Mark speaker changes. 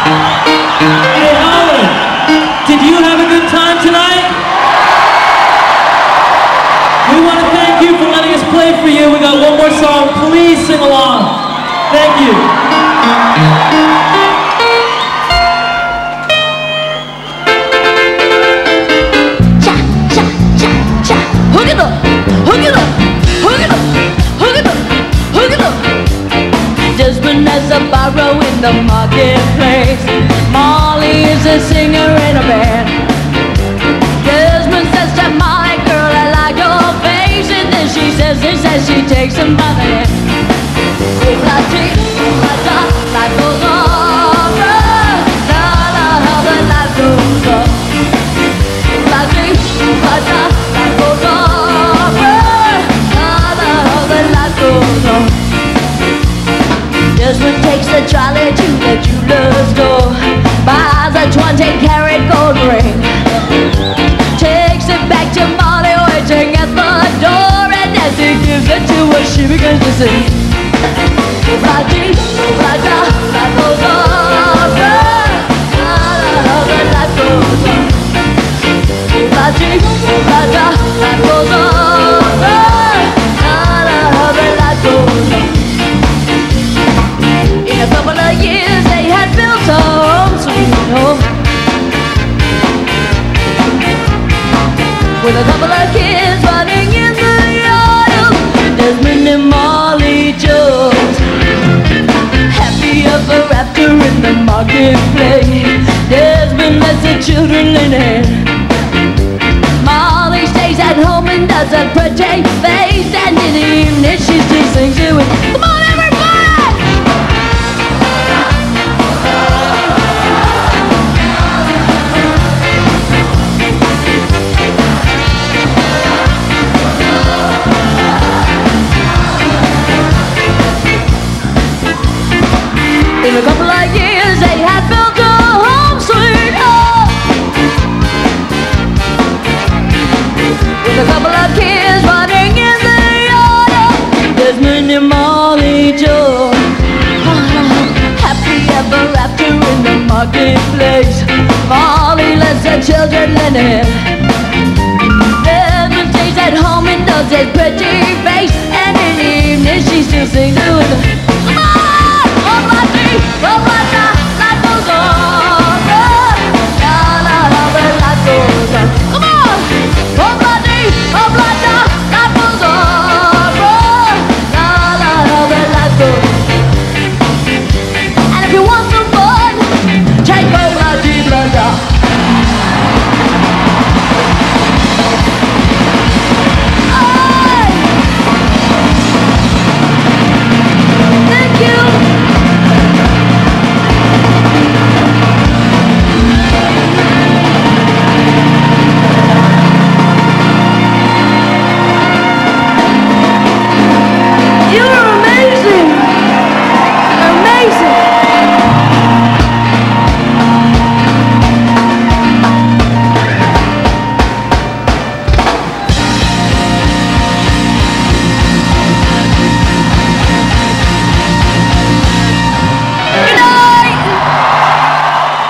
Speaker 1: Hey, Howard, did you have a good time tonight? We want to thank you for letting us play for you. We got one more song. Please sing along. Thank you.
Speaker 2: Hook it up, hook it up, hook it up, hook it up, hook it up. Desmond has a borrow in the marketplace. Molly is a singer in a band. Desmond says to Molly, girl, I like your face. And then she says she takes him by the hand. Life goes on, la la, how the life goes on. Life goes on, the life goes on. Desmond takes the trolley to the jeweler's store, buys a 20-carat gold ring, takes it back to Molly waiting at the door, and as he gives it to her, she begins to sing. Life goes on, the life goes on. Life goes on, the life goes on. In a couple of years they had built a home, sweet home, with a couple of kids running in the yard. Desmond and Molly Jones, happy ever after in the marketplace. Desmond lets the children lean in. Molly stays at home and does a pretty face, and in the evening she still sings it with, come on everybody! In a couple of years they had built a home, sweet home, with a couple of kids running in the yard. Desmond and Molly Joe, happy ever after in the marketplace. Molly lets the children learn it. Desmond stays at home and does his pretty face,